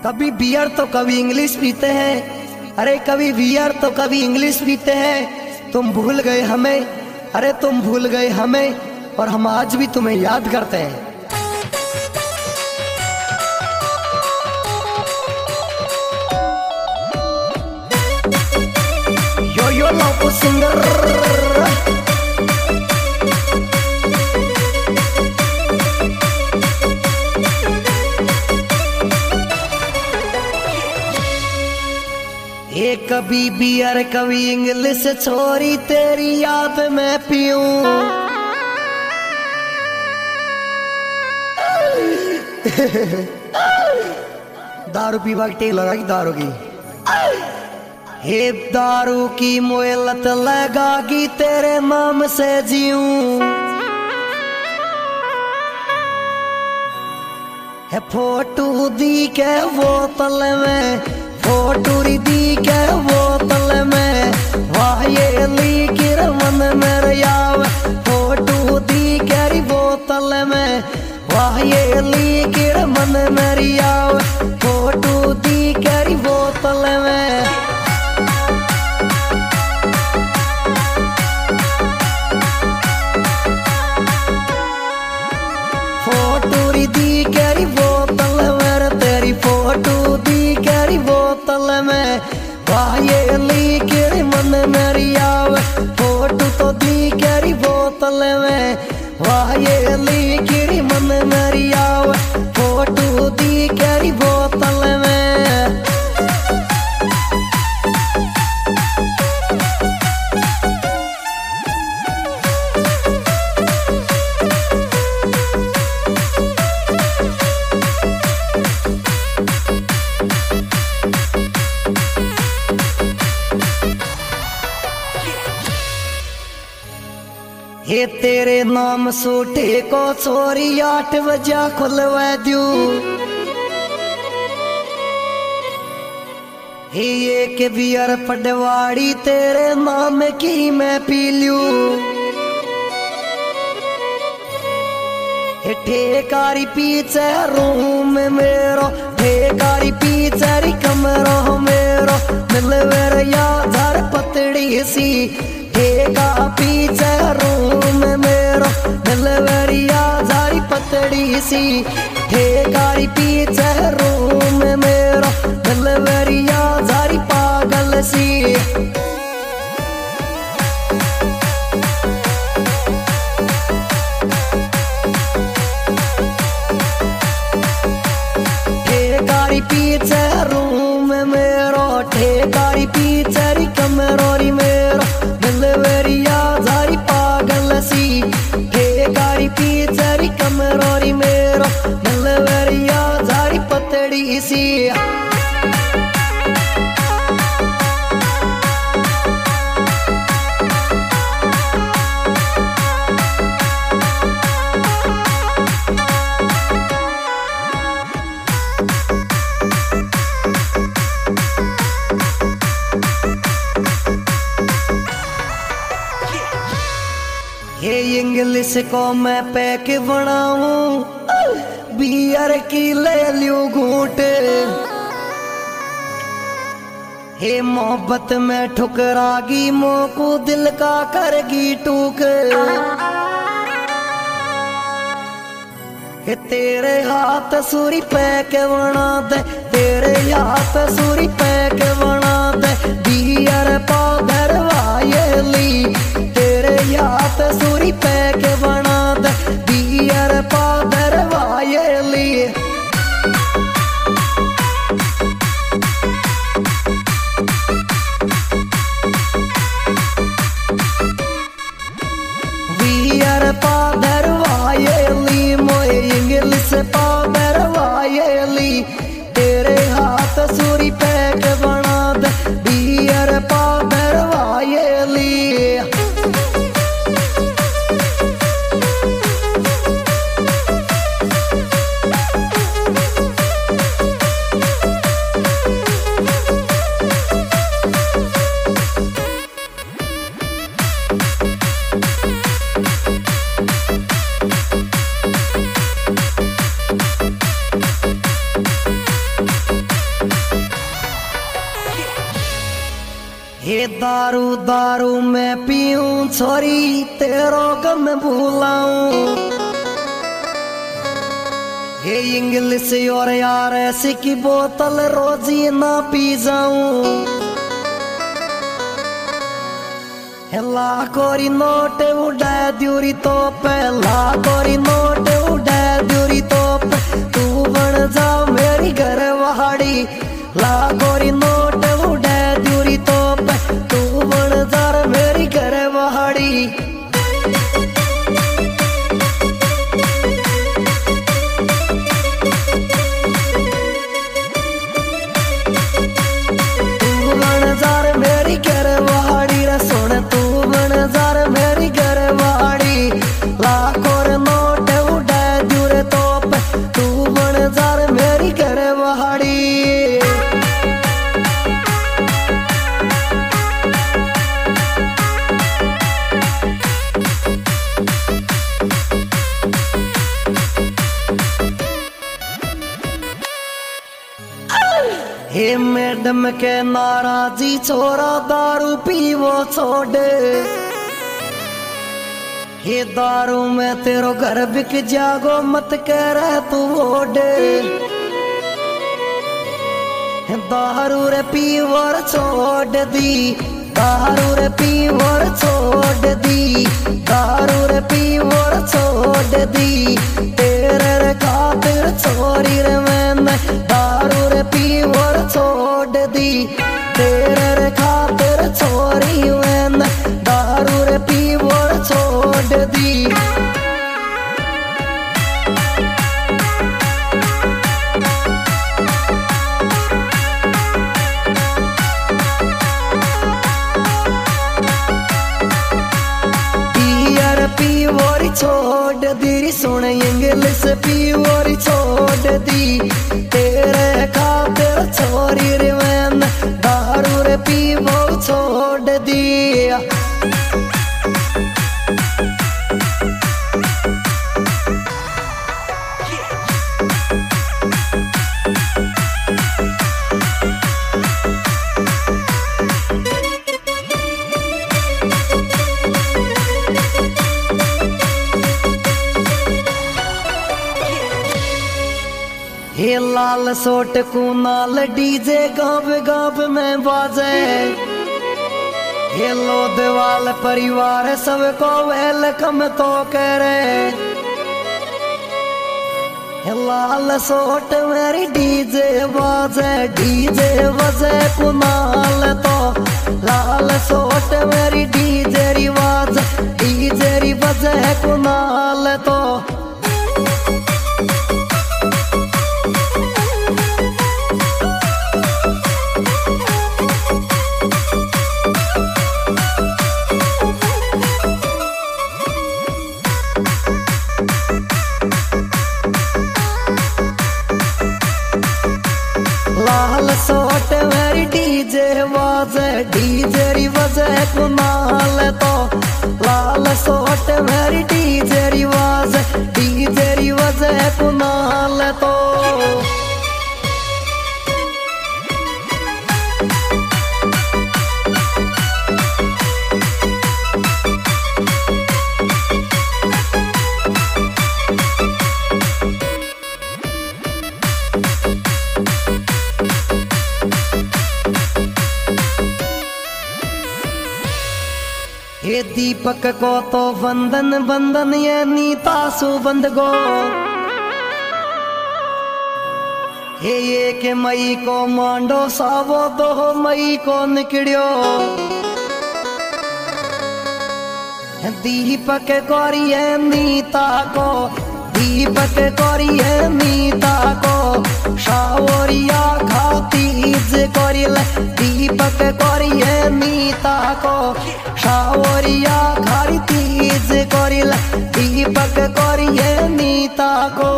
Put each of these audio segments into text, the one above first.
कभी बियर तो कभी इंग्लिश पीते हैं। अरे कभी बियर तो कभी इंग्लिश पीते हैं। तुम भूल गए हमें, अरे तुम भूल गए हमें, और हम आज भी तुम्हें याद करते हैं। यो यो लव सिंगर कभी बियर कभी इंग्लिश छोरी तेरी याद में पीऊं। दारू पीवा की टेक लगाई दारू की। हे दारू की मोए लत लगागी तेरे नाम से जीऊं। है फोटू दी के बोतल में, फोटू दी के बोतल में, वाये ली किर मन मेरे याव। फोटू दी के बोतल में, वाये ली किर मन मेरी याव। फोटू दी के बोतल में। फोटू दी के बोतल में, तेरी फोटू दी के बोतल में, वाये ली के मन मेरी आवे। फोटू तो दी के बोतल में, वाये ली के मन मेरी आवे। फोटू दी के बोतल में। हे तेरे नाम सूटे को चोरी 8 बजे खुलवा दू। हे एक बियर पटवाड़ी तेरे नाम की मैं पी लू। हे ठेकारी पीछे रूम मेरो, ठेकारी पीछे कमरो मेरो, मिलवेर यार पतड़ी सी। ठेका पीछे रूम मेरो, मिलवेरिया जारी पतड़ी सी। ठेकारी पीछे रूम मेरो, मिलवेरिया जारी पागल सी। ठेकारी पीछे रूम मेरो, ठेकारी पीछे कमरोरी मेरो, मिलवेरिया जारी पागल सी। ठेकारी पीछे कमरोरी मेरो, मिलवेरिया जारी पतड़ी सी। हे इंग्लिश को मैं पैक बनाऊं, बियर की ले लूं घूंट। हे मोहब्बत में ठुकरागी मोको दिल का करगी टूक। हे तेरे हाथ सूरी पैक बना दे, तेरे हाथ सूरी पैक बना दे। बियर पाउडर वायली तेरे हाथ सूरी पैक बना दे। बियर पाउडर वायली। बियर पाउडर वायली मोए इंग्लिश पाउडर वायली तेरे हाथ सूरी पैक हे दारू दारू मैं पीऊं छोरी तेरो गम भूलाऊं। हे इंग्लिश और यार ऐसी की बोतल रोजी ना पी जाऊं। लाखोरी नोट उड़ा दूरी तो पे, लाखोरी नोट उड़ा दूरी तो पे, तू बन जा मेरी घरवाड़ी। लाखोरी नोट उड़ा दूरी तो पे, तू बन जा मेरी घरवाड़ी। तू बन जा मेरी घरवाड़ी रे सुन, तू बन जा मेरी घरवाड़ी। लाखों नोट उड़ा दूरे तो पे, तू बन जा मेरी घरवाड़ी। हे मैडम के नाराजी छोरा दारू पीवो छोड़। हे दारू में तेरो घर बिक जागो मत कर तू ओड। दारू रे पीवर छोड़ दी, दारू रे पीवर छोड़ दी, दारू रे पीवर छोड़ दी। तेरे रे खातिर छोरी रे मैंने दारू रे पीवर छोड़ दी। तेरे रे खातिर छोरी मैंने दारू रे पीवर छोड़ दी। पीवोरी छोड़ दी सुन, इंग्लिश पीवोरी छोड़ दी। तेरे खातिर छोरी रे मैंने दारू रे पीवो छोड़ दी। हे लाल सोट कुनाल डीजे गाँव गाँव में बाजे। हे लो देवाल परिवार सबको वेलकम तो करे। हे लाल सोट मेरी डीजे बाजे, डीजे बजे कुनाल तो। लाल सोट मेरी डीजे रिवाज, डीजे री बजे कुनाल तो। लाल सोट मेरी डीजे वाजे, डीजे री वजे कुनाल तो। लाल सोट मेरी डीजे री वाजे, डीजे री वजे कुनाल तो। हे दीपक को तो वंदन बंदन ये नीता सुबंध गो। हे ये के मई को मांडो सावो 2 मई को निकड़ियो। दीपक करिए नीता को, दीपक करिए नीता को। शावरिया खातीज करिले दीपक करिए नीता को। शावरिया खातीज करिले दीपक करिए नीता को।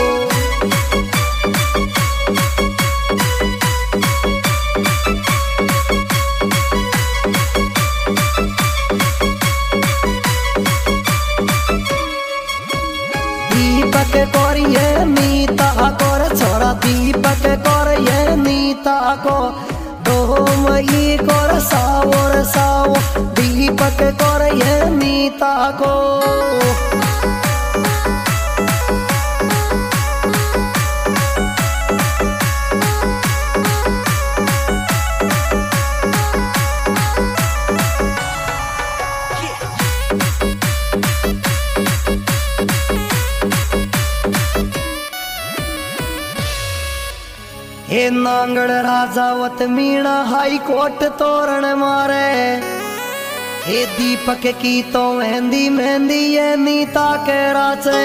दीपक करिए नीता को छोरा, दीपक करिए नीता को। 2 ई कोर सावर साव दीपक कोर ये नीता को हे नांगड़ राजावत मीणा हाई कोर्ट तोरण मारे हे दीपक की तो मेहंदी मेहंदी ये नीता के राचे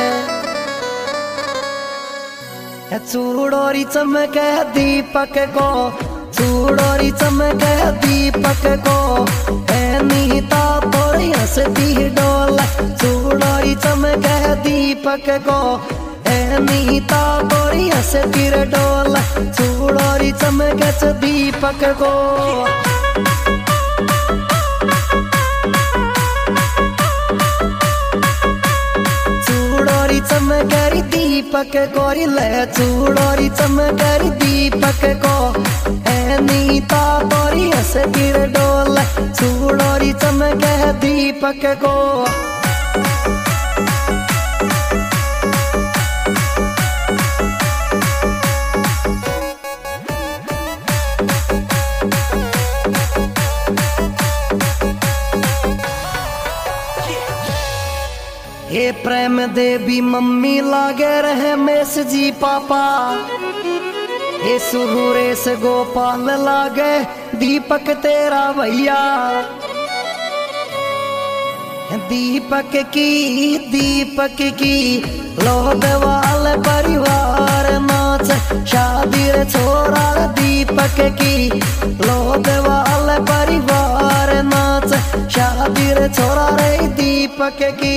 चूड़ोरी चमके दीपक को चूड़ोरी चमके दीपक को ए नीता तोरी हंसती डोल चूड़ोरी चमके दीपक को नीता तोरी हंसती डोल चूड़ोरी चमके दीपक को चूड़ोरी चमके दीपक कोरी ले चूड़ोरी चमके दीपक को ए नीता तोरी हंसती डोल चूड़ोरी चमके दीपक को हे प्रेम देवी मम्मी लागे रहे मेस जी पापा हे सुरेश गोपाल लागे दीपक तेरा भैया दीपक की लोदवाल परिवार नाच शादी रे छोरा दीपक की लोदवाल परिवार नाच शादी रे छोरा रे दीपक की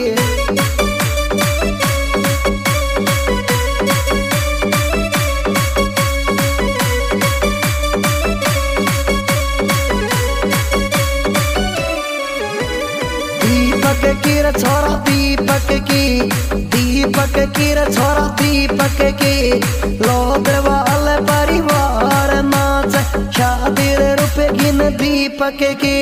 छोरा दीपक की छोरा दीपक की लोदवाल परिवार नाच शादी रुपए गिन दीपक की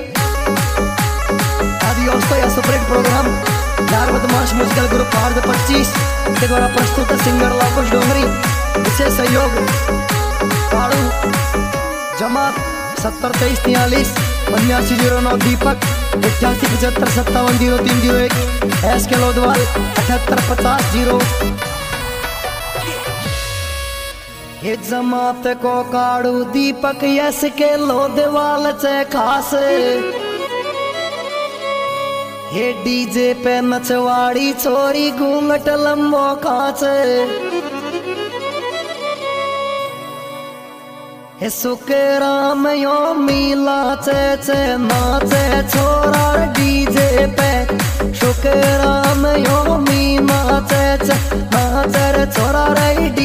दोस्तों यह सुपरहिट प्रोग्राम यार बदमाश म्यूजिकल ग्रुप भारत 25 के द्वारा प्रस्तुत सिंगर लाकुश डोंगरी विशेष सहयोग काड़ू जमात 702343 8909 दीपक 8875570301 एस के लोदवाल 7850 ये जमात को काड़ू दीपक यस के लोदवाल से खास ये डीजे पे नचवाड़ी छोरी घूंघट लंबो कांच हे सुकराम यो मीला चे नाचे छोरा डीजे पे शुकराम यो मी नाचे नाचे छोरा रे